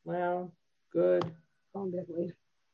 loud, good. Phone back later.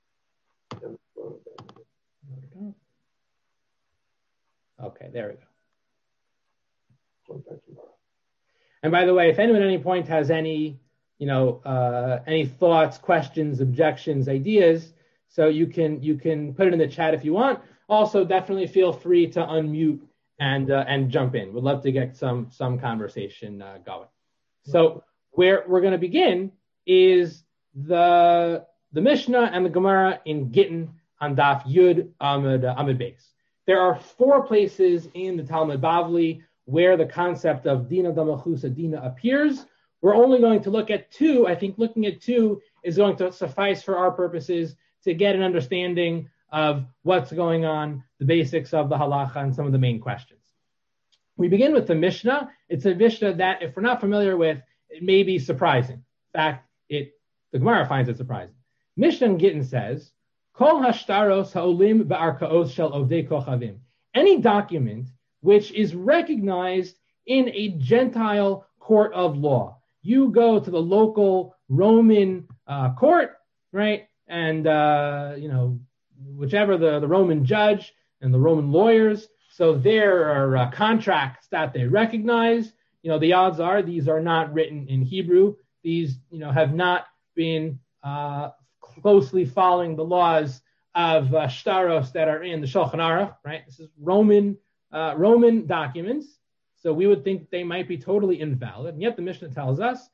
Okay, there we go. And by the way, if anyone at any point has any thoughts, questions, objections, ideas, so you can put it in the chat if you want. Also, definitely feel free to unmute and jump in. We'd love to get some conversation going. So where we're going to begin is the Mishnah and the Gemara in Gittin on Daf Yud Amud Beis. There are 4 places in the Talmud Bavli where the concept of Dina Damachusa Dina appears. We're only going to look at 2. I think looking at 2 is going to suffice for our purposes to get an understanding of what's going on, the basics of the halacha, and some of the main questions. We begin with the Mishnah. It's a Mishnah that, if we're not familiar with, it may be surprising. In fact, the Gemara finds it surprising. Mishnah in Gittin says, Kol hashtaros ha'olim ba'arkaos shel ovdei kochavim. Any document which is recognized in a Gentile court of law. You go to the local Roman court, right? And, whichever the Roman judge and the Roman lawyers. So there are contracts that they recognize. The odds are these are not written in Hebrew. These, have not been closely following the laws of shtaros that are in the Shulchan Aruch, right? This is Roman documents. So we would think they might be totally invalid. And yet the Mishnah tells us,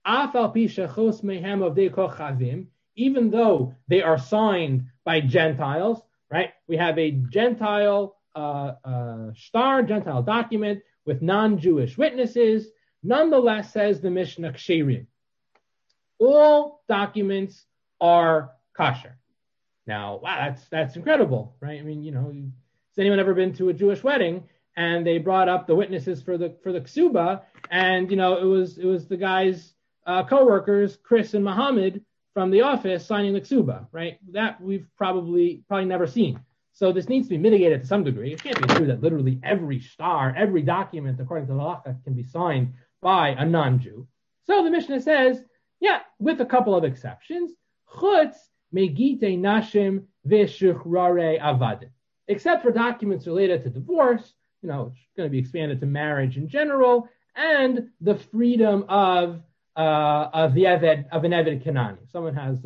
even though they are signed by Gentiles, right? We have a Gentile Gentile document with non-Jewish witnesses. Nonetheless, says the Mishnah, ksherim. All documents are kosher. Now, wow, that's incredible, right? I mean, has anyone ever been to a Jewish wedding and they brought up the witnesses for the ksuba, and it was the guy's co-workers, Chris and Muhammad, from the office signing the ksuba, right? That we've probably never seen. So this needs to be mitigated to some degree. It can't be true that literally every document, according to the halacha, can be signed by a non-Jew. So the Mishnah says, yeah, with a couple of exceptions, chutz megite nashim v'shuchrare avadim. Except for documents related to divorce, it's going to be expanded to marriage in general, and the freedom of an Eved Kanani. Someone has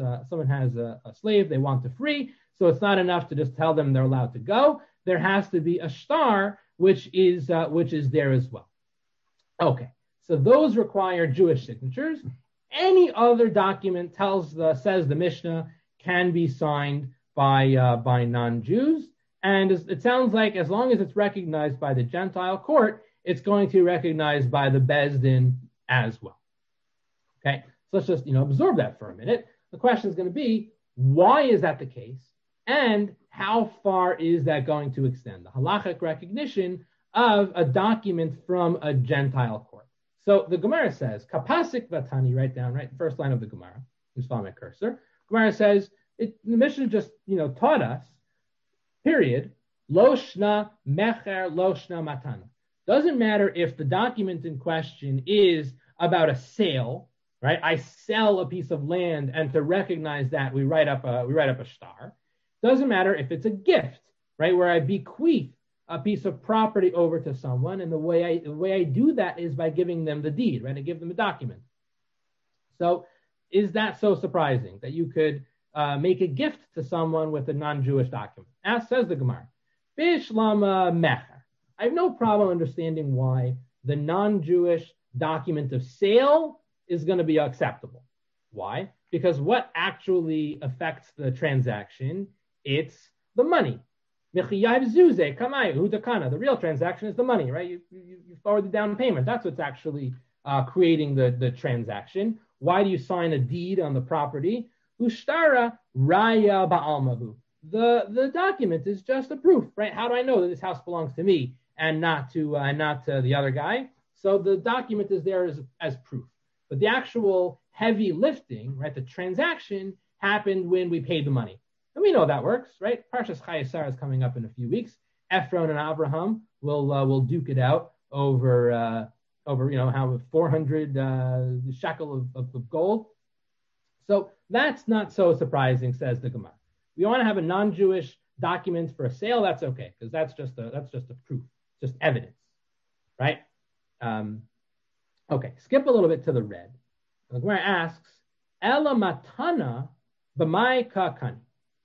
a slave they want to free, so it's not enough to just tell them they're allowed to go. There has to be a star which is there as well. Okay, so those require Jewish signatures. Any other document says the Mishnah can be signed by non-Jews, and it sounds like as long as it's recognized by the Gentile court, it's going to be recognized by the Beis Din as well. Okay, so let's just absorb that for a minute. The question is going to be, why is that the case, and how far is that going to extend the halachic recognition of a document from a Gentile court? So the Gemara says, Kapasik Vatani, write down, right, the first line of the Gemara. Just follow my cursor. Gemara says, the Mishnah just taught us, period, Lo shna mecher, lo shna matana. Doesn't matter if the document in question is about a sale, right? I sell a piece of land, and to recognize that, we write up a star. Doesn't matter if it's a gift, right, where I bequeath a piece of property over to someone, and the way I do that is by giving them the deed, right? I give them a document. So, is that so surprising that you could make a gift to someone with a non-Jewish document? As says the Gemara, Bishlama mecher. I have no problem understanding why the non-Jewish document of sale is going to be acceptable. Why? Because what actually affects the transaction? It's the money. The real transaction is the money, right? You forward the down payment. That's what's actually creating the transaction. Why do you sign a deed on the property? Ushtara raya ba'almahu. The document is just a proof, right? How do I know that this house belongs to me and not to the other guy? So the document is there as proof. But the actual heavy lifting, right, the transaction happened when we paid the money. And we know that works, right? Parshas Chayesar is coming up in a few weeks. Ephron and Abraham will duke it out over how 400 shekel of gold. So that's not so surprising, says the Gemara. We want to have a non-Jewish document for a sale. That's okay, because that's just a proof, just evidence, right? Okay, skip a little bit to the red. The Gemara asks, Ela matana b'mai ka'kani.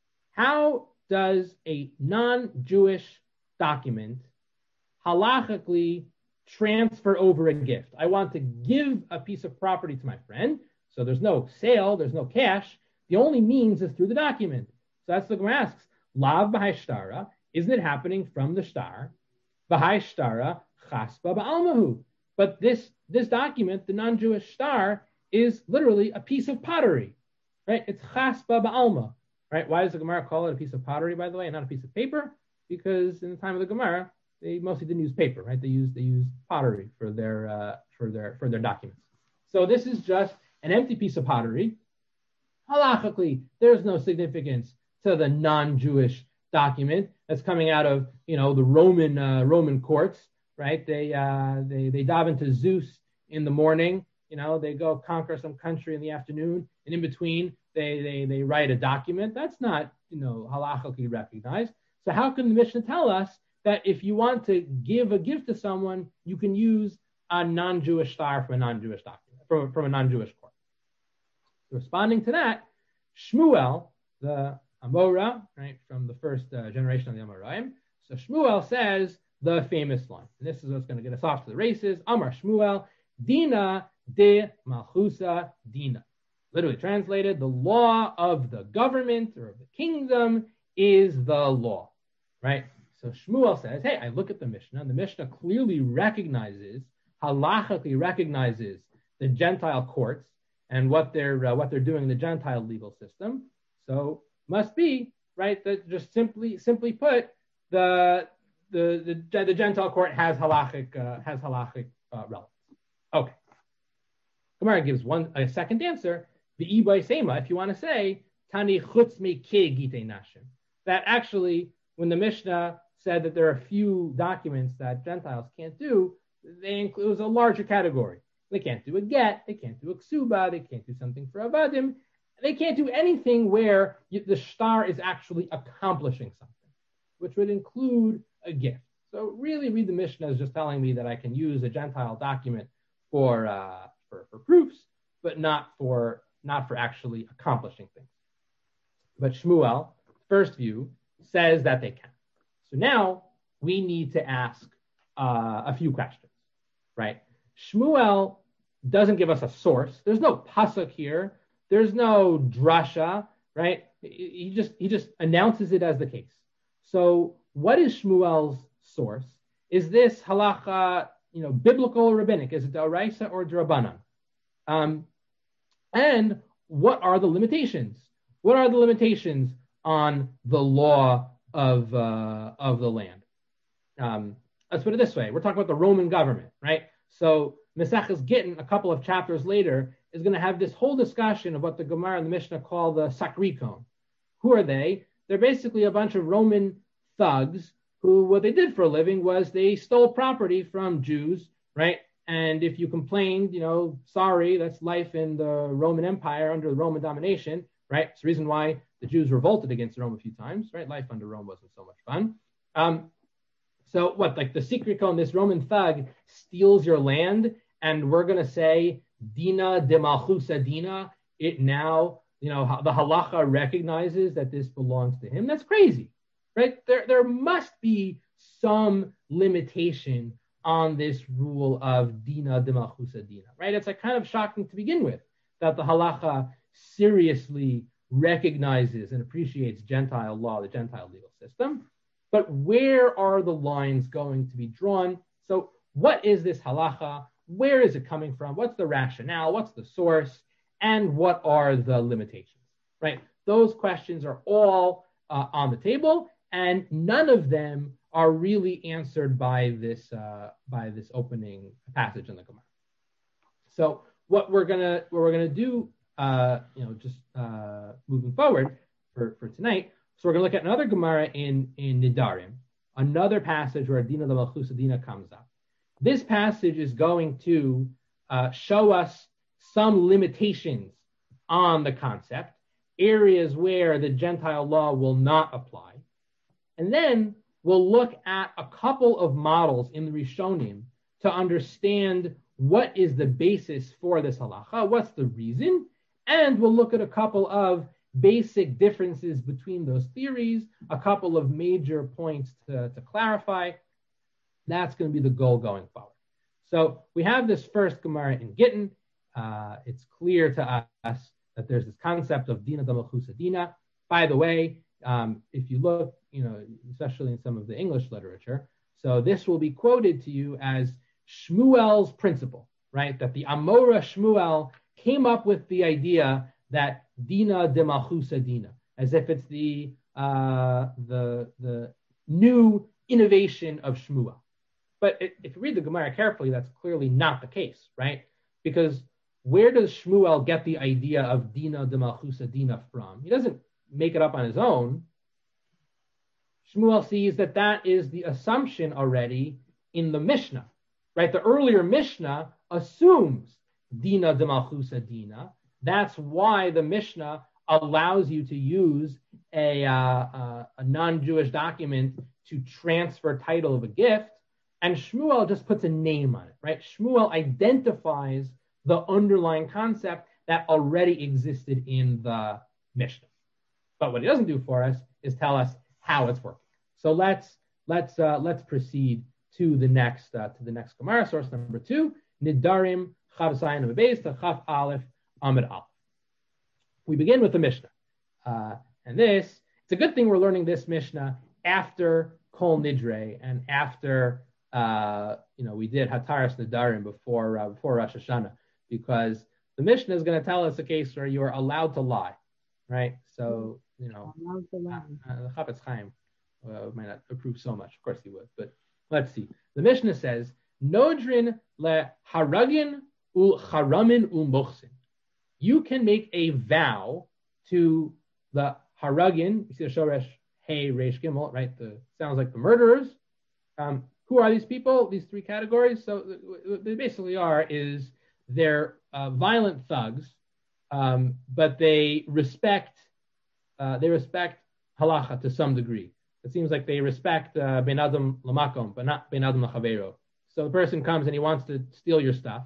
How does a non-Jewish document halachically transfer over a gift? I want to give a piece of property to my friend, so there's no sale, there's no cash. The only means is through the document. So that's the Gemara asks, Lav b'hai shtara, isn't it happening from the shtar? B'hai shtara chaspa ba'almahu. But this document, the non-Jewish shtar, is literally a piece of pottery, right? It's chaspa ba'alma, right? Why does the Gemara call it a piece of pottery, by the way, and not a piece of paper? Because in the time of the Gemara, they mostly didn't use paper, right? They used pottery for their documents. So this is just an empty piece of pottery. Halachically, there's no significance to the non-Jewish document that's coming out of the Roman courts, right? They dive into Zeus in the morning. They go conquer some country in the afternoon, and in between they write a document. That's not halachically recognized. So how can the Mishnah tell us that if you want to give a gift to someone, you can use a non-Jewish star from a non-Jewish document, from a non-Jewish court? Responding to that, Shmuel, the Amora, right, from the first generation of the Amoraim. So Shmuel says the famous line, and this is what's going to get us off to the races. Amar Shmuel, Dina de Malchusa Dina. Literally translated, the law of the government or of the kingdom is the law, right? So Shmuel says, hey, I look at the Mishnah, and the Mishnah clearly halachically recognizes the Gentile courts and what they're doing in the Gentile legal system. So must be right that just simply put, the Gentile court has halachic relevance. Okay. Gemara gives a second answer. The Ibay Sema, if you want to say Tani chutz me ke gite nashim, that actually when the Mishnah said that there are a few documents that Gentiles can't do, it was a larger category. They can't do a get, they can't do a ksuba, they can't do something for avadim, they can't do anything where the shtar is actually accomplishing something, which would include a gift. So really read the Mishnah as just telling me that I can use a Gentile document for proofs, but not for actually accomplishing things. But Shmuel, first view, says that they can. So now we need to ask a few questions, right? Shmuel doesn't give us a source. There's no pasuk here. There's no drasha, right? He just announces it as the case. So what is Shmuel's source? Is this halacha, biblical or rabbinic? Is it d'oraisa or d'rabbanan? And what are the limitations? What are the limitations on the law of the land? Let's put it this way. We're talking about the Roman government, right? So Maseches Gittin, a couple of chapters later, is going to have this whole discussion of what the Gemara and the Mishnah call the Sakrikon. Who are they? They're basically a bunch of Roman thugs who, what they did for a living was they stole property from Jews, right? And if you complained, sorry, that's life in the Roman Empire under the Roman domination, right? It's the reason why the Jews revolted against Rome a few times, right? Life under Rome wasn't so much fun. So what, like the Sikrikon, this Roman thug steals your land, and we're going to say, Dina de Malchusa Dina, it now, the halacha recognizes that this belongs to him. That's crazy, right? There must be some limitation on this rule of Dina de Malchusa Dina, right? It's like kind of shocking to begin with that the halacha seriously recognizes and appreciates Gentile law, the Gentile legal system. But where are the lines going to be drawn? So what is this halacha? Where is it coming from? What's the rationale? What's the source? And what are the limitations, right? Those questions are all on the table, and none of them are really answered by this opening passage in the Gemara. So what we're gonna do, moving forward for tonight. So we're going to look at another Gemara in Nidarim, another passage where Dina de Malchusa Dina comes up. This passage is going to show us some limitations on the concept, areas where the Gentile law will not apply. And then we'll look at a couple of models in the Rishonim to understand what is the basis for this halacha, what's the reason, and we'll look at a couple of basic differences between those theories, a couple of major points to clarify. That's going to be the goal going forward. So we have this first Gemara in Gittin. It's clear to us that there's this concept of dina d'malchusa dina. By the way, if you look, especially in some of the English literature, so this will be quoted to you as Shmuel's principle, right? That the Amora Shmuel came up with the idea that dina d'malchusa dina, as if it's the new innovation of Shmuel. But if you read the Gemara carefully, that's clearly not the case, right? Because where does Shmuel get the idea of dina d'malchusa dina from? He doesn't make it up on his own. Shmuel sees that is the assumption already in the Mishnah, right? The earlier Mishnah assumes dina d'malchusa dina. That's why the Mishnah allows you to use a non-Jewish document to transfer title of a gift. And Shmuel just puts a name on it, right? Shmuel identifies the underlying concept that already existed in the Mishnah. But what he doesn't do for us is tell us how it's working. So let's proceed to the next Gemara, source number 2, Nidarim Chav Zayin Beis to Chav Aleph Amid Aleph. We begin with the Mishnah, and it's a good thing we're learning this Mishnah after Kol Nidre and after we did Hataras Nidarim before Rosh Hashanah, because the Mishnah is going to tell us a case where you are allowed to lie, right? So the Chafetz Chaim might not approve so much. Of course he would, but let's see. The Mishnah says, Nodrin le haragin ul charamin ul mochsin. You can make a vow to the haragin. You see the shoresh hey reish gimel, right? Sounds like the murderers. Who are these people? These three categories. So what they basically are is they're violent thugs, but they respect halacha to some degree. It seems like they respect ben adam lamakom, but not ben adam lachavero. So the person comes and he wants to steal your stuff.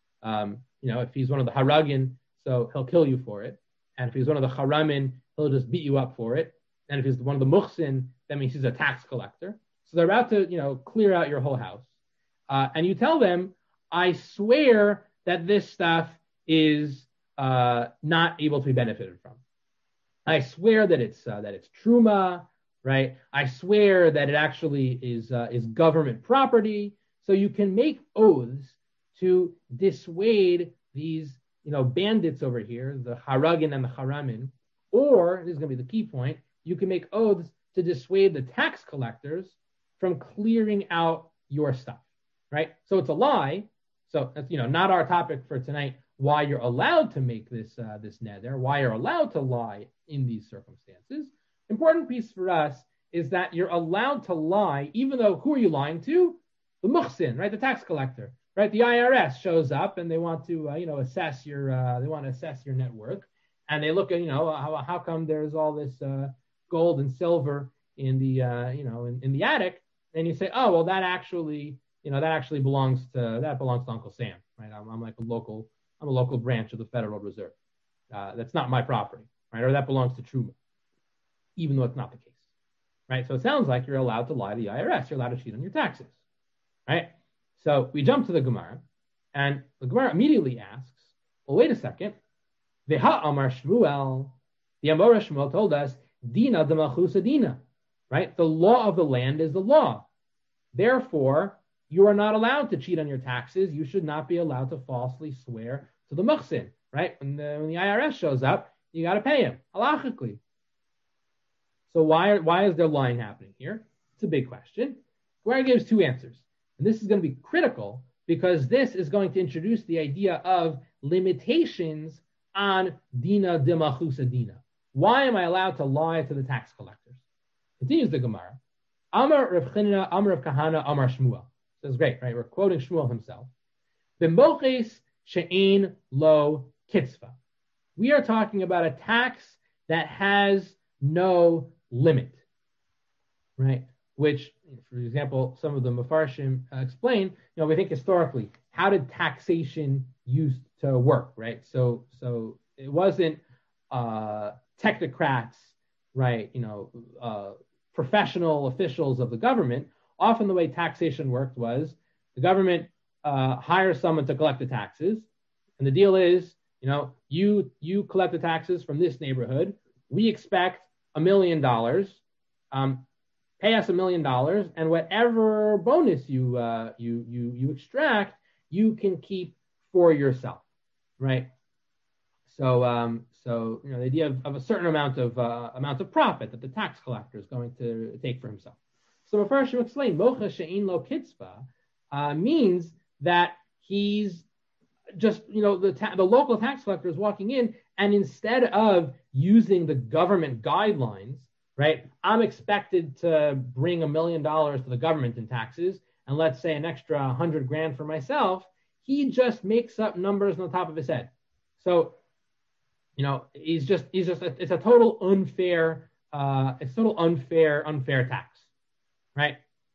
If he's one of the haragin, so he'll kill you for it. And if he's one of the haramin, he'll just beat you up for it. And if he's one of the muhsin, that means he's a tax collector. So they're about to, clear out your whole house. And you tell them, I swear that this stuff is not able to be benefited from. I swear that it's truma, right? I swear that it actually is government property. So you can make oaths to dissuade these, bandits over here, the haragin and the haramin. Or, this is going to be the key point, you can make oaths to dissuade the tax collectors from clearing out your stuff, right? So it's a lie. So that's not our topic for tonight. Why you're allowed to make this neder, why you're allowed to lie in these circumstances. Important piece for us is that you're allowed to lie, even though who are you lying to? The muhsin, right? The tax collector, right? The IRS shows up and they want to assess your net worth, and they look at how come there's all this gold and silver in the in the attic. And you say, oh, well, that actually belongs to Uncle Sam, right? I'm a local branch of the Federal Reserve. That's not my property, right? Or that belongs to Truma, even though it's not the case, right? So it sounds like you're allowed to lie to the IRS. You're allowed to cheat on your taxes, right? So we jump to the Gemara, and the Gemara immediately asks, well, wait a second. Veha Amar Shmuel, the Amora Shmuel told us, Dina d'malchusa dina, right? The law of the land is the law. Therefore, you are not allowed to cheat on your taxes. You should not be allowed to falsely swear to the muhsin, right? When the IRS shows up, you got to pay him, halachically. So why is there lying happening here? It's a big question. Gemara gives two answers. And this is going to be critical because this is going to introduce the idea of limitations on dina d'malchusa dina. Why am I allowed to lie to the tax collectors? Continues the Gemara. Amar Rav Chanina, Amar Rav Kahana, Amar Shmuel. This is great, right? We're quoting Shmuel himself. B'moches she'ein lo kitzva. We are talking about a tax that has no limit, right? Which, for example, some of the Mefarshim explain, we think historically, how did taxation used to work, right? So it wasn't technocrats, right? Professional officials of the government. Often the way taxation worked was the government hires someone to collect the taxes, and the deal is, you collect the taxes from this neighborhood. We expect $1 million. Pay us $1 million, and whatever bonus you extract, you can keep for yourself, right? So the idea of a certain amount of profit that the tax collector is going to take for himself. So Mefarshim explain mocha she'in lo kitzva means that he's just the local tax collector is walking in, and instead of using the government guidelines, right, I'm expected to bring $1 million to the government in taxes, and let's say an extra $100,000 for myself. He just makes up numbers on the top of his head. So, it's a total unfair tax, right?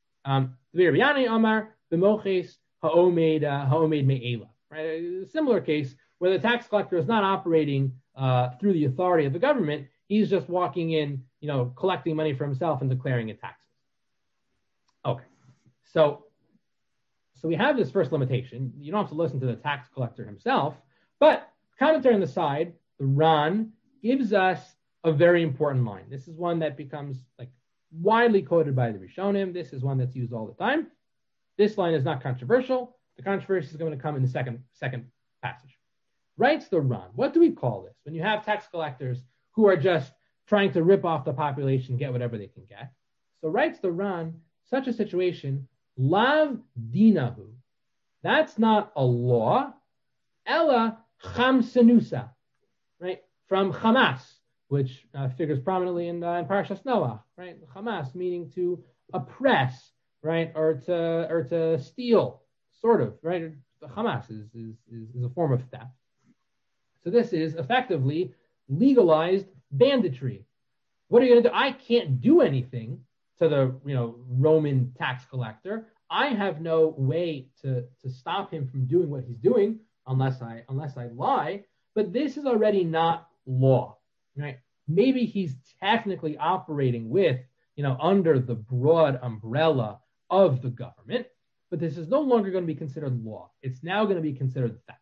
Amar b'moches ha'omed me'ela. Right? A similar case where the tax collector is not operating through the authority of the government. He's just walking in, collecting money for himself and declaring it taxes. Okay, so we have this first limitation. You don't have to listen to the tax collector himself, but commentary on the side, the Ran gives us a very important line. This is one that becomes widely quoted by the Rishonim. This is one that's used all the time. This line is not controversial. The controversy is going to come in the second passage. Writes the Ran. What do we call this? When you have tax collectors who are just trying to rip off the population, get whatever they can get. So writes the Ran, such a situation, lav dinahu. That's not a law. Ella chamsenusa, right? From Hamas, which figures prominently in Parashas Noach, right? Hamas meaning to oppress, right, or to steal, sort of, right? The Hamas is a form of theft. So this is effectively legalized banditry. What are you going to do? I can't do anything to the Roman tax collector. I have no way to stop him from doing what he's doing unless I lie. But this is already not law, right? Maybe he's technically operating with under the broad umbrella of the government, but this is no longer going to be considered law. It's now going to be considered theft.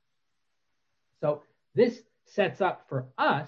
So this sets up for us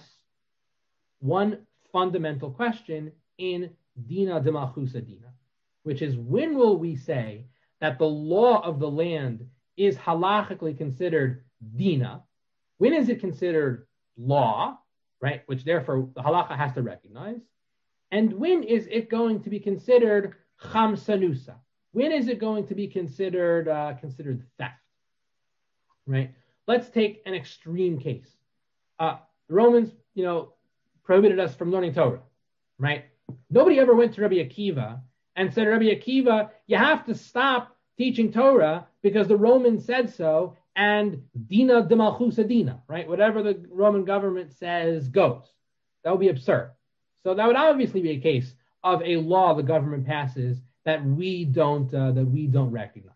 one fundamental question in Dina de Malchusa Dina, which is, when will we say that the law of the land is halachically considered Dina? When is it considered law, right? Which therefore the halacha has to recognize. And when is it going to be considered chamsanusa? When is it going to be considered theft, right? Let's take an extreme case. The Romans, prohibited us from learning Torah, right? Nobody ever went to Rabbi Akiva and said, Rabbi Akiva, you have to stop teaching Torah because the Romans said so, and Dina de Malchusa Dina, right? Whatever the Roman government says goes. That would be absurd. So that would obviously be a case of a law the government passes that we don't recognize.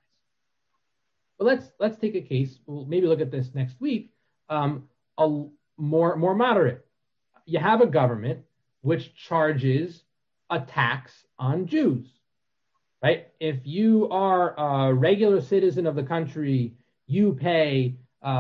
But let's take a case. We'll maybe look at this next week. A more moderate. You have a government which charges a tax on Jews, right? If you are a regular citizen of the country, you pay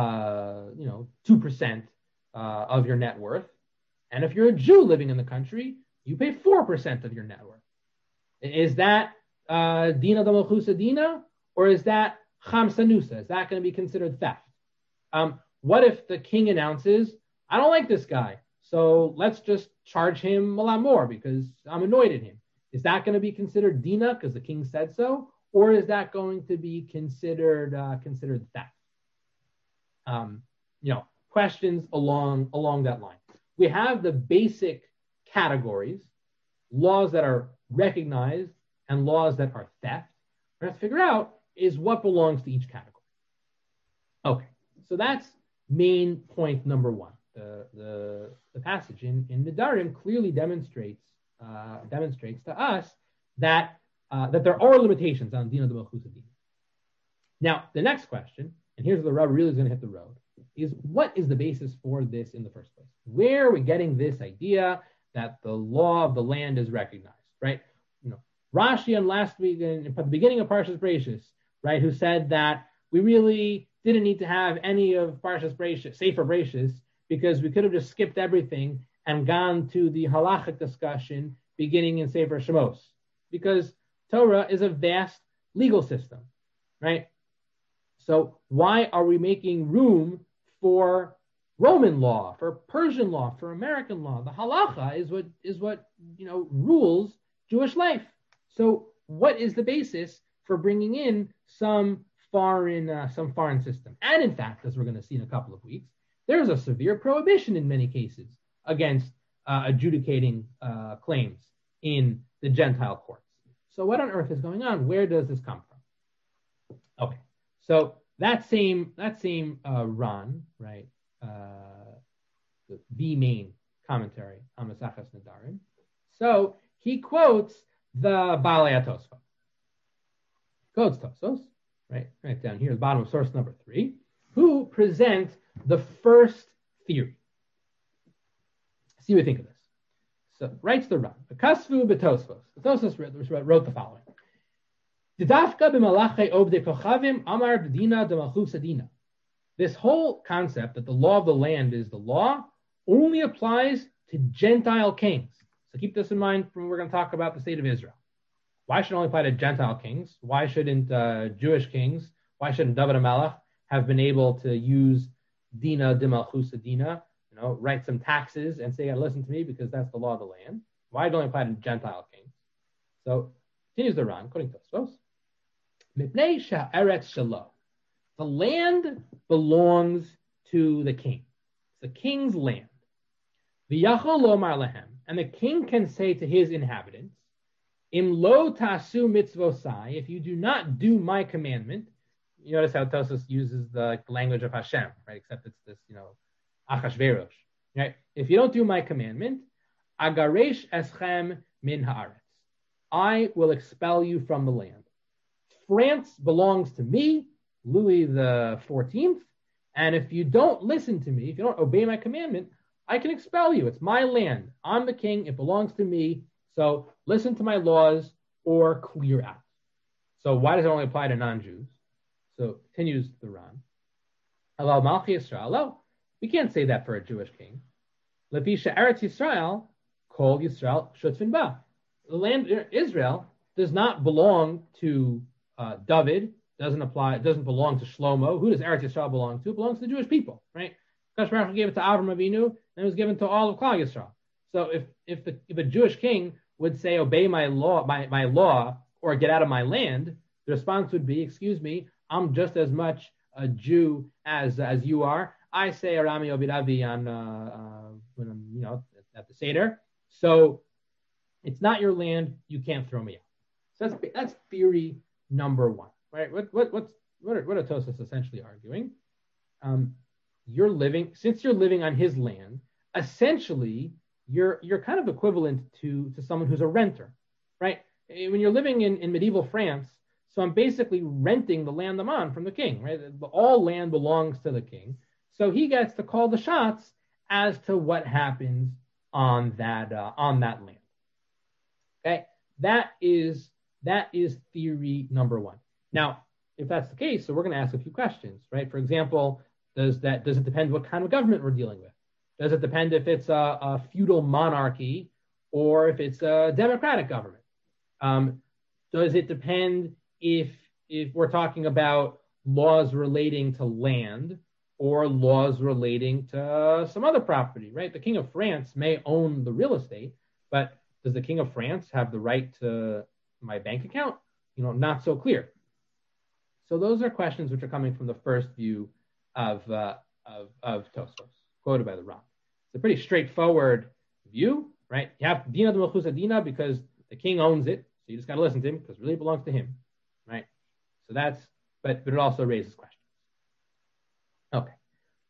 2% of your net worth, and if you're a Jew living in the country, you pay 4% of your net worth. Is that Dina de Malchusa Dina, or is that Chamsanusa? Is that going to be considered theft? What if the king announces, I don't like this guy, so let's just charge him a lot more because I'm annoyed at him? Is that going to be considered Dina because the king said so, or is that going to be considered theft? Questions along that line. We have the basic categories, laws that are recognized and laws that are theft. What we have to figure out is what belongs to each category. Okay, so that's main point number one. the passage in Nedarim clearly demonstrates to us that there are limitations on Dina de Malchus Adina. Now, the next question, and here's where the rubber really is going to hit the road, is what is the basis for this in the first place? Where are we getting this idea that the law of the land is recognized, right? Rashi and last week, at the beginning of Parshas Bereishis, right, who said that we really didn't need to have any of Parshas Bereishis, Sefer Bereishis, because we could have just skipped everything and gone to the halachic discussion beginning in Sefer Shemos, because Torah is a vast legal system, right? So why are we making room for Roman law, for Persian law, for American law? The halacha is what rules Jewish life. So what is the basis for bringing in some foreign system? And in fact, as we're going to see in a couple of weeks, there's a severe prohibition in many cases against adjudicating claims in the Gentile courts. So what on earth is going on? Where does this come from? Okay, so that same Ran, right, the main commentary on Maseches Nedarim. So he quotes the Baalei HaTosfos. Quotes Tosfos, right down here, the bottom of source number 3, who present the first theory. See what we think of this. So writes the Ran. The Kasvu b'Tosfos. The Tosfos wrote the following. Didafka b'malachei obdei kochavim amar b'dina d'malchus adina. This whole concept that the law of the land is the law only applies to Gentile kings. So keep this in mind when we're going to talk about the state of Israel. Why should it only apply to Gentile kings? Why shouldn't Jewish kings, why shouldn't David HaMelech have been able to use Dina de Malchus Adina, write some taxes and say, you got to listen to me because that's the law of the land? Why does it only apply to Gentile kings? So continues the Ran, quoting Tosfos. Mipnei sha'eretz shelo. The land belongs to the king. It's the king's land. V'yachol lomar lehem. And the king can say to his inhabitants, Im lo tasu mitzvosai, if you do not do my commandment. You notice how Tosfos uses the language of Hashem, right? Except it's this, Achashverosh, right? If you don't do my commandment, agaresh eschem min haaretz. I will expel you from the land. France belongs to me, Louis the 14th, and if you don't listen to me, if you don't obey my commandment, I can expel you. It's my land. I'm the king. It belongs to me. So listen to my laws or clear out. So why does it only apply to non-Jews? So continues the Ran. Alal Malchi Yisrael. We can't say that for a Jewish king. Lepisha Eretz Yisrael, Kol Yisrael Shutzvin Ba. The land Israel does not belong to David. Doesn't belong to Shlomo. Who does Eretz Yisrael belong to? It belongs to the Jewish people, right? Kadosh Baruch Hu gave it to Avram Avinu, and it was given to all of Klal Yisrael. So if a Jewish king would say, obey my law, or get out of my land, the response would be, excuse me, I'm just as much a Jew as you are. I say Arami Obiravi on when I'm at the Seder. So it's not your land. You can't throw me out. So that's theory number 1, right? What are Tosfos essentially arguing? Since you're living on his land, essentially you're kind of equivalent to someone who's a renter, right? When you're living in medieval France, so I'm basically renting the land I'm on from the king, right? All land belongs to the king. So he gets to call the shots as to what happens on that land. Okay, that is theory number 1. Now, if that's the case, so we're going to ask a few questions, right? For example, does it depend what kind of government we're dealing with? Does it depend if it's a feudal monarchy or if it's a democratic government? Does it depend if we're talking about laws relating to land or laws relating to some other property, right? The King of France may own the real estate, but does the King of France have the right to my bank account? Not so clear. So those are questions which are coming from the first view of Tosfos, quoted by the Ran. It's a pretty straightforward view, right? You have Dina de Malchus Adina because the king owns it, so you just got to listen to him because it really belongs to him, right? So but it also raises questions. Okay.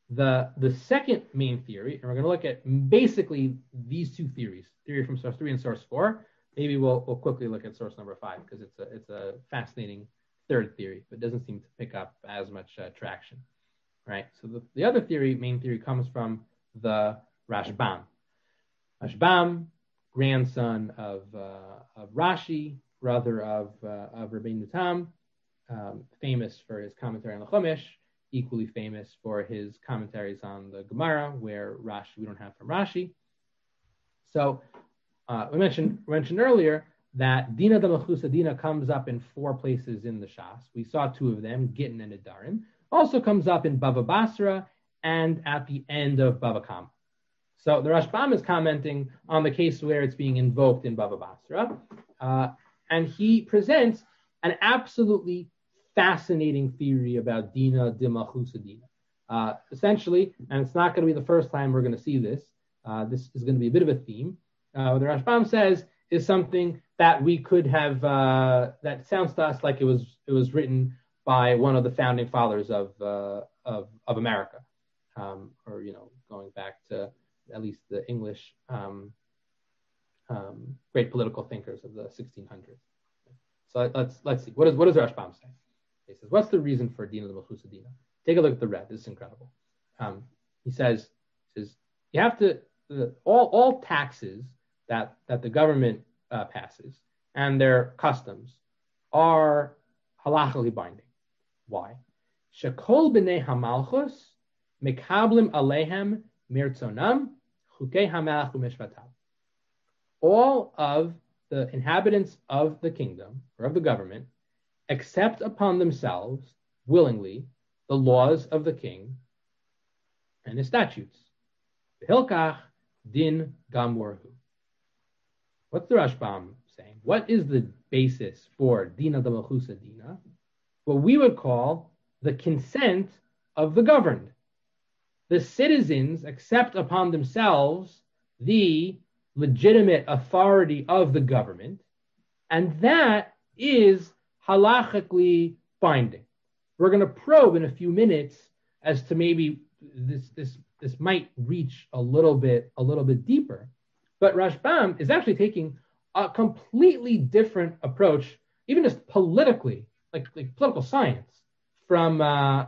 The second main theory, and we're going to look at basically these two theories, theory from source 3 and source 4. Maybe we'll quickly look at source number 5 because it's a fascinating third theory, but doesn't seem to pick up as much traction, right? So the other theory, main theory, comes from the Rashbam. Rashbam, grandson of Rashi, brother of Rabbeinu Tam, famous for his commentary on the Chumash, equally famous for his commentaries on the Gemara, where we don't have from Rashi. So we mentioned earlier that Dina de Malchusa Dina comes up in 4 places in the Shas. We saw 2 of them, Gittin and Nedarim. Also comes up in Bava Basra and at the end of Bava Kama. So the Rashbam is commenting on the case where it's being invoked in Bava Basra, and he presents an absolutely fascinating theory about Dina de Malchusa Dina. Essentially, and it's not going to be the first time we're going to see this. This is going to be a bit of a theme. What the Rashbam says is something that we could have, that sounds to us like it was written by one of the founding fathers of America, or going back to at least the English great political thinkers of the 1600s. So let's see. What does Rashbam say? He says, what's the reason for Dina de Malchusa Dina? Take a look at the red. This is incredible. He says you have to all taxes that the government passes and their customs are halachically binding. Why? Shekol b'nei hamalchus mekablim alehem mirtzonam chukei hamelach u'mishpatav. All of the inhabitants of the kingdom or of the government accept upon themselves willingly the laws of the king and his statutes. V'hilkach din gamorhu. What's the Rashbam saying? What is the basis for Dina de Malchusa Dina? What we would call the consent of the governed. The citizens accept upon themselves the legitimate authority of the government, and that is halachically binding. We're going to probe in a few minutes as to maybe this might reach a little bit deeper. But Rashbam is actually taking a completely different approach, even just politically, like political science, from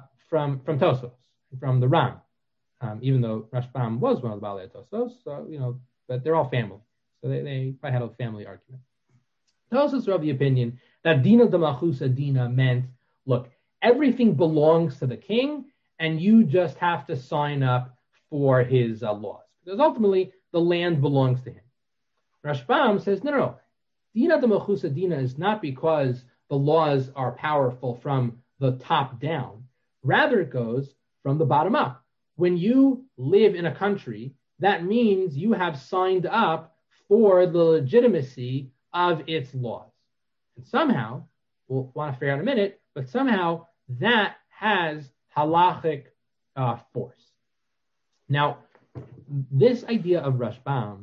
Tosfos, from the Ram. Even though Rashbam was one of the Balei Tosfos, so but they're all family, so they probably had a family argument. Tosfos are of the opinion that Dina de Malchusa Dina meant, look, everything belongs to the king, and you just have to sign up for his laws, because ultimately the land belongs to him. Rashbam says, no. Dina de Malchusa Dina is not because the laws are powerful from the top down. Rather, it goes from the bottom up. When you live in a country, that means you have signed up for the legitimacy of its laws. And somehow, we'll want to figure out in a minute, but somehow that has halachic force. Now, this idea of Rashbam,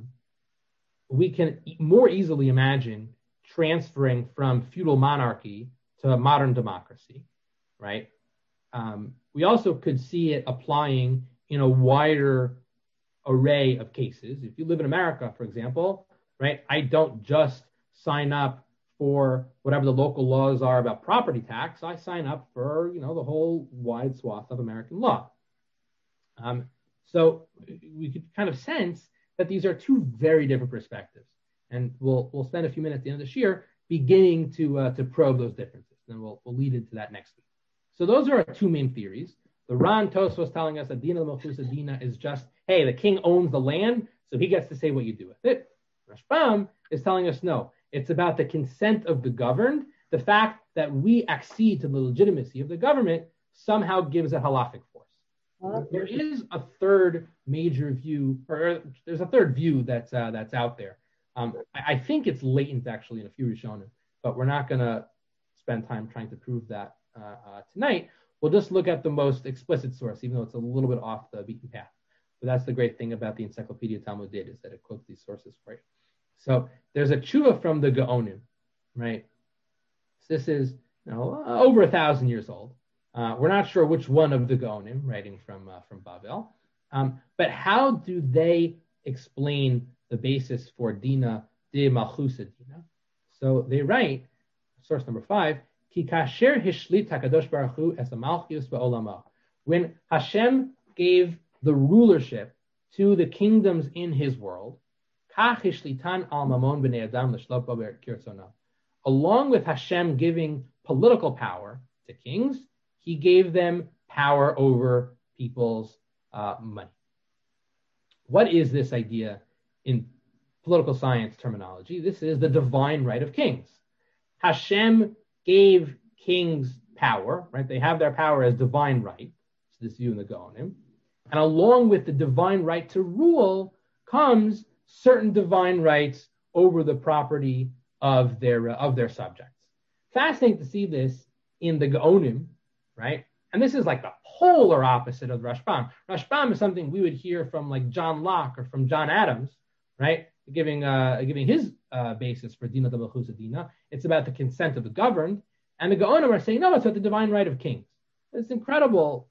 we can more easily imagine transferring from feudal monarchy to modern democracy, right? We also could see it applying in a wider array of cases. If you live in America, for example, right, I don't just sign up for whatever the local laws are about property tax. I sign up for, the whole wide swath of American law. So we could kind of sense that these are two very different perspectives. And we'll spend a few minutes at the end of this year beginning to probe those differences. And then we'll lead into that next week. So those are our two main theories. The Ran Tosfos telling us that Dina de Malchusa Dina is just, hey, the king owns the land, so he gets to say what you do with it. Rashbam is telling us, no, it's about the consent of the governed. The fact that we accede to the legitimacy of the government somehow gives a halachic force. There is a third major view, or there's a third view that's out there. I think it's latent actually in a few Rishonim, but we're not going to spend time trying to prove that tonight. We'll just look at the most explicit source, even though it's a little bit off the beaten path. But that's the great thing about the Encyclopedia Talmud Data, is that it quotes these sources for you. So there's a tshuva from the Gaonim, right? So this is over 1,000 years old. We're not sure which one of the Gaonim, writing from Bavel. But how do they explain the basis for Dina de Malchusa Dina? So they write, source number 5, Ki kasher hishlit HaKadosh Baruch Hu es malchus ba'olamo. When Hashem gave the rulership to the kingdoms in his world, kach hishlitan al mamon b'nei adam l'shlop bo kirtzona. Along with Hashem giving political power to kings, he gave them power over people's money. What is this idea in political science terminology? This is the divine right of kings. Hashem gave kings power, right? They have their power as divine right. So this view in the Gaonim. And along with the divine right to rule comes certain divine rights over the property of their subjects. Fascinating to see this in the Gaonim, right? And this is like the polar opposite of Rashbam. Rashbam is something we would hear from like John Locke or from John Adams, right? Giving his basis for Dina de Malchusa Dina. It's about the consent of the governed. And the Gaonim are saying, no, it's about the divine right of kings. It's incredible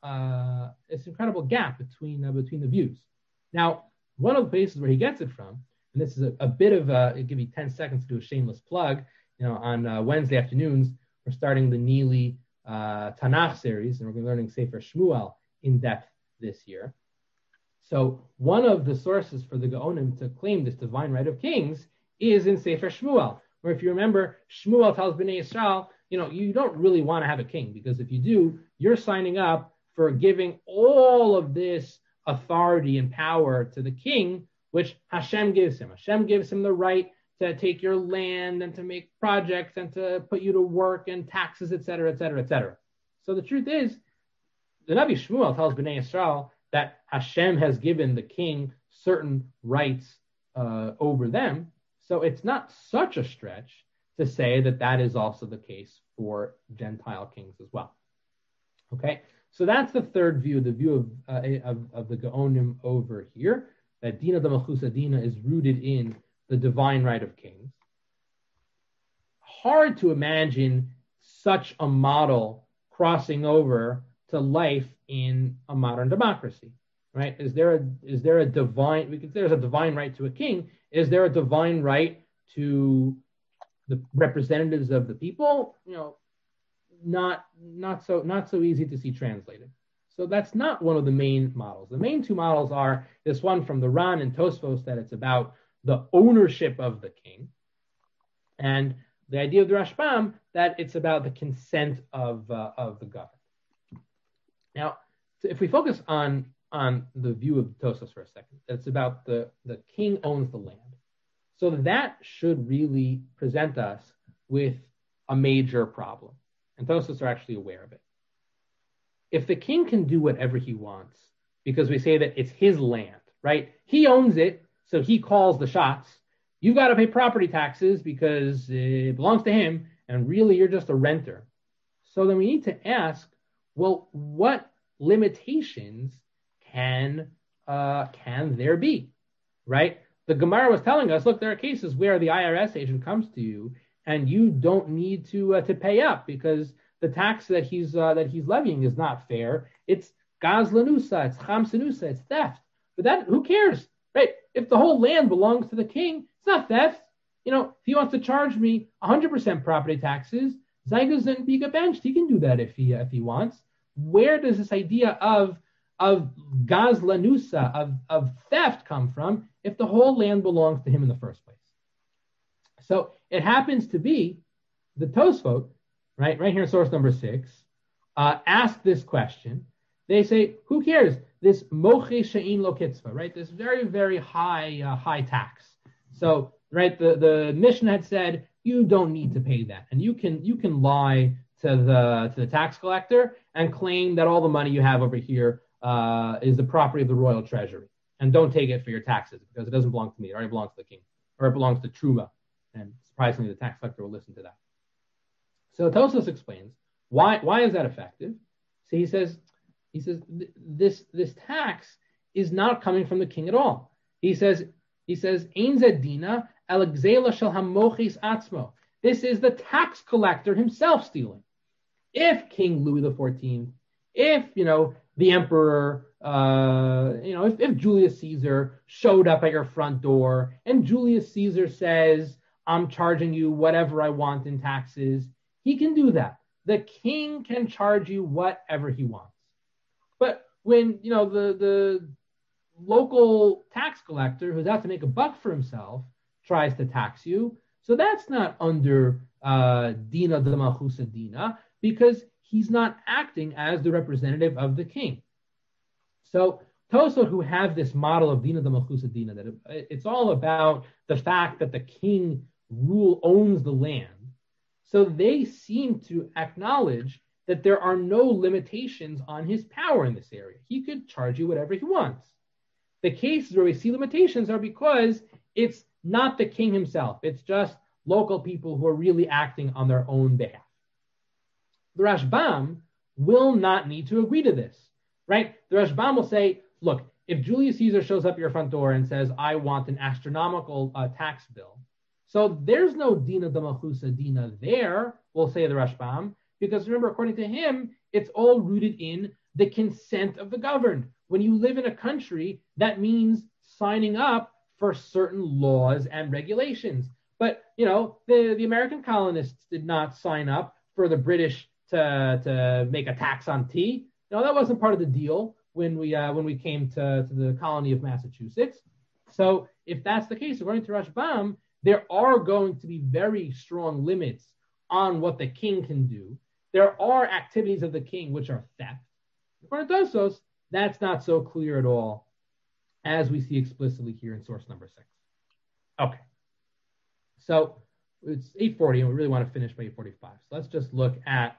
gap between the views. Now, one of the places where he gets it from, and this is a bit of I'll give you 10 seconds to do a shameless plug. On Wednesday afternoons, we're starting the Neely Tanakh series, and we're learning Sefer Shmuel in depth this year. So one of the sources for the Gaonim to claim this divine right of kings is in Sefer Shmuel, where if you remember, Shmuel tells Bnei Yisrael, you don't really want to have a king, because if you do, you're signing up for giving all of this authority and power to the king, which Hashem gives him. Hashem gives him the right to take your land and to make projects and to put you to work and taxes, et cetera, et cetera, et cetera. So the truth is, the Navi Shmuel tells Bnei Yisrael that Hashem has given the king certain rights over them. So it's not such a stretch to say that that is also the case for Gentile kings as well. Okay, so that's the third view, the view of the Gaonim over here, that Dina de Malchusa Dina is rooted in the divine right of kings. Hard to imagine such a model crossing over to life in a modern democracy, right? Is there a divine? Because there's a divine right to a king. Is there a divine right to the representatives of the people? Not so easy to see translated. So that's not one of the main models. The main two models are this one from the Ran and Tosfos, that it's about the ownership of the king, and the idea of the Rashbam that it's about the consent of the governed. Now, if we focus on the view of Tosfos for a second, it's about the king owns the land. So that should really present us with a major problem. And Tosfos are actually aware of it. If the king can do whatever he wants, because we say that it's his land, right? He owns it, so he calls the shots. You've got to pay property taxes because it belongs to him, and really you're just a renter. So then we need to ask, well, what limitations can there be, right? The Gemara was telling us, look, there are cases where the IRS agent comes to you and you don't need to pay up because the tax that he's levying is not fair. It's gazlanusa, it's chamsanusa, it's theft. But that, who cares, right? If the whole land belongs to the king, it's not theft. If he wants to charge me 100% property taxes, Zaygus and Biga benched. He can do that if he wants. Where does this idea of gazlanusa, of theft come from if the whole land belongs to him in the first place? So it happens to be the Tosfot, right here in source number 6, ask this question. They say, who cares? This moche she'in lo kitzva, right? This very, very high tax. So, right, the Mishnah had said, you don't need to pay that. And you can lie to the tax collector and claim that all the money you have over here is the property of the royal treasury. And don't take it for your taxes because it doesn't belong to me. It already belongs to the king. Or it belongs to Truma. And surprisingly, the tax collector will listen to that. So Tosfos explains, why is that effective? So he says this tax is not coming from the king at all. He says Ein zedina alexela shel hamochis atzmo. This is the tax collector himself stealing. if King Louis XIV, if, the emperor, if Julius Caesar showed up at your front door and Julius Caesar says, I'm charging you whatever I want in taxes, he can do that. The king can charge you whatever he wants. But when, the local tax collector who's out to make a buck for himself tries to tax you, so that's not under Dina de Malchusa Dina, because he's not acting as the representative of the king. So Tosfot, who have this model of Dina de Malchusa Dina, that it's all about the fact that the king owns the land. So they seem to acknowledge that there are no limitations on his power in this area. He could charge you whatever he wants. The cases where we see limitations are because it's not the king himself. It's just local people who are really acting on their own behalf. The Rashbam will not need to agree to this, right? The Rashbam will say, look, if Julius Caesar shows up at your front door and says, I want an astronomical tax bill, so there's no Dina de Malchusa Dina there, will say the Rashbam, because remember, according to him, it's all rooted in the consent of the governed. When you live in a country, that means signing up for certain laws and regulations. But, the American colonists did not sign up for the British to make a tax on tea. That wasn't part of the deal when we came to the colony of Massachusetts. So if that's the case, according to Rashbam, there are going to be very strong limits on what the king can do. There are activities of the king which are theft. According to Tosfos, that's not so clear at all, as we see explicitly here in source number 6. Okay. So it's 8:40, and we really want to finish by 8:45. So let's just look at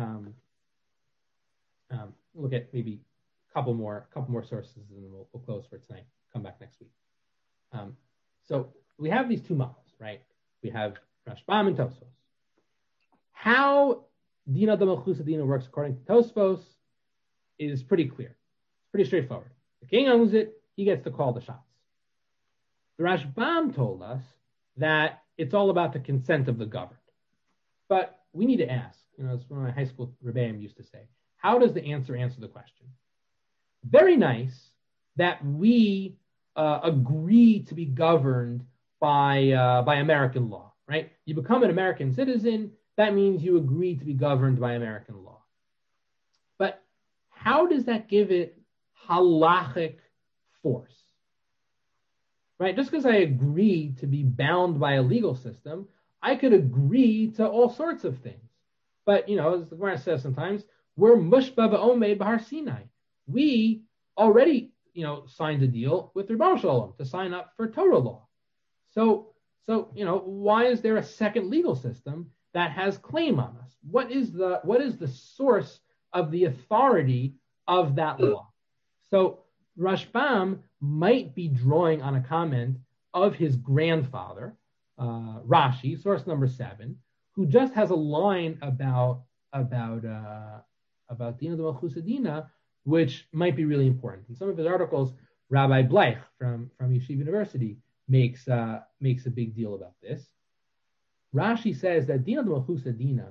maybe a couple more sources, and then we'll close for tonight. Come back next week. So we have these two models, right? We have Rashbam and Tosfos. How Dina de Malchusa Dina works according to Tosfos is pretty clear. It's pretty straightforward. The king owns it; he gets to call the shots. The Rashbam told us that it's all about the consent of the governed. But we need to ask, it's one of my high school rebbeim used to say, how does the answer the question? Very nice that we agree to be governed by American law, right? You become an American citizen, that means you agree to be governed by American law. But how does that give it halachic force? Right? Just because I agree to be bound by a legal system, I could agree to all sorts of things. But, as the Gemara says sometimes, we're mushba v'omed b'har Sinai. We already, signed a deal with Ribbono Shel Olam to sign up for Torah law. So, why is there a second legal system that has claim on us? What is the source of the authority of that law? So Rashbam might be drawing on a comment of his grandfather, Rashi, source number 7, who just has a line about Dina de Malchusa Dina, which might be really important. In some of his articles, Rabbi Bleich from Yeshiva University makes a big deal about this. Rashi says that Dina de Malchusa Dina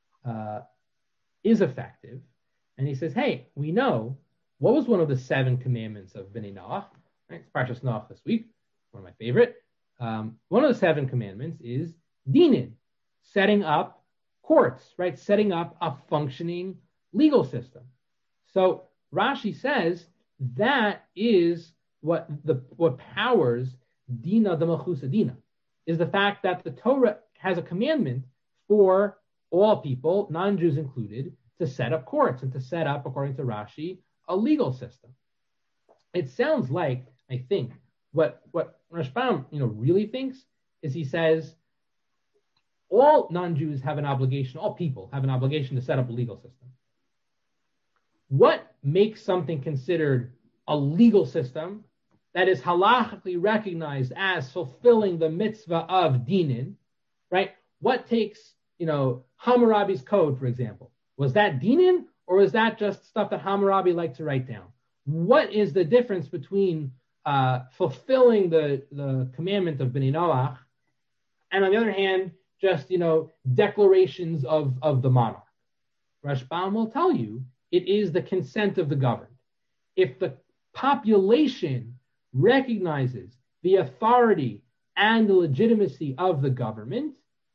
is effective, and he says, hey, we know what was one of the 7 commandments of Bnei Noach. Right? It's Parshas Noach this week, one of my favorite. One of the 7 commandments is dinin, setting up courts, right? Setting up a functioning legal system. So Rashi says that is what powers Dina de Malchusa Dina, is the fact that the Torah has a commandment for all people, non-Jews included, to set up courts and to set up, according to Rashi, a legal system. It sounds like, I think, what Rashbam really thinks is he says all non-Jews have an obligation, all people have an obligation to set up a legal system. What makes something considered a legal system that is halachically recognized as fulfilling the mitzvah of dinin, right? What takes, Hammurabi's code, for example? Was that dinin, or was that just stuff that Hammurabi liked to write down? What is the difference between fulfilling the commandment of Bnei Noach, and on the other hand, just declarations of the monarch, Rashbam will tell you it is the consent of the governed. If the population recognizes the authority and the legitimacy of the government,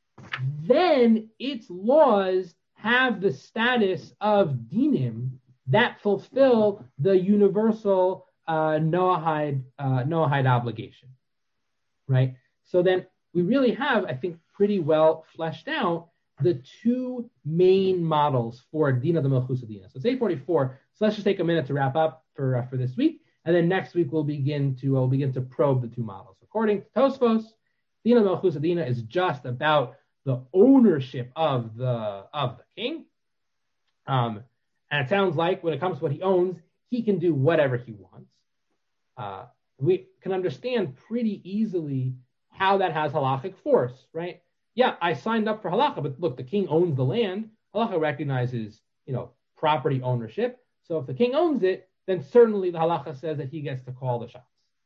then its laws have the status of dinim that fulfill the universal Noahide obligation, right? So then we really have, I think, pretty well fleshed out the two main models for Dina the Melchusa Dina. So it's 8:44. So let's just take a minute to wrap up for this week, and then next week we'll begin to probe the two models. According to Tosfos, Dina Melchusa Dina is just about the ownership of the king. And it sounds like when it comes to what he owns, he can do whatever he wants. We can understand pretty easily how that has halachic force, right? Yeah, I signed up for halakha, but look, the king owns the land. Halakha recognizes, property ownership. So if the king owns it, then certainly the halakha says that he gets to call the shots.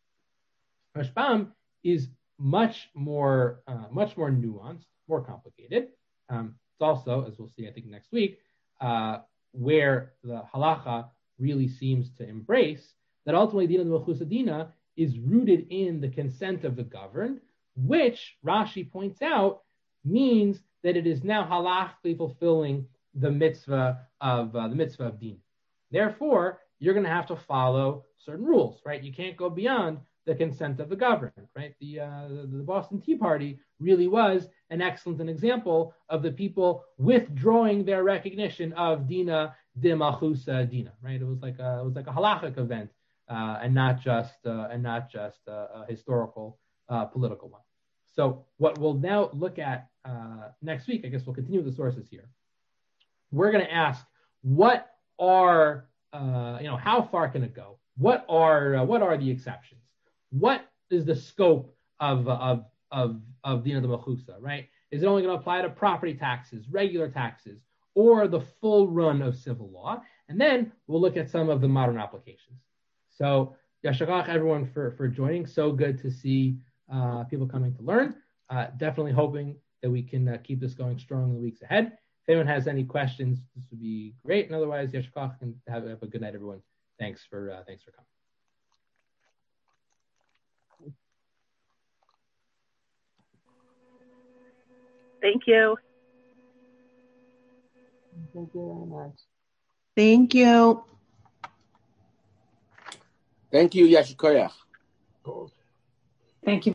Rashbam is much more nuanced, more complicated. It's also, as we'll see, I think next week, where the halacha really seems to embrace that ultimately Dina Melchusa Dina is rooted in the consent of the governed, which Rashi points out means that it is now halachically fulfilling the mitzvah of din. Therefore, you're going to have to follow certain rules, right? You can't go beyond the consent of the governed, right? The Boston Tea Party really was an excellent example of the people withdrawing their recognition of Dina de Malchusa Dina, right? It was like a halachic event and not just a historical political one. So what we'll now look at next week, I guess we'll continue the sources here. We're going to ask what are how far can it go? What are the exceptions? What is the scope of Dina de Malchusa, right? Is it only going to apply to property taxes, regular taxes, or the full run of civil law? And then we'll look at some of the modern applications. So Yashar Koach everyone for joining. So good to see people coming to learn. Definitely hoping that we can keep this going strong in the weeks ahead. If anyone has any questions, this would be great. And otherwise, Yashar Koach, and have a good night, everyone. Thanks for coming. Thank you. Thank you very much. Thank you. Thank you, Yashar Koach. Thank you.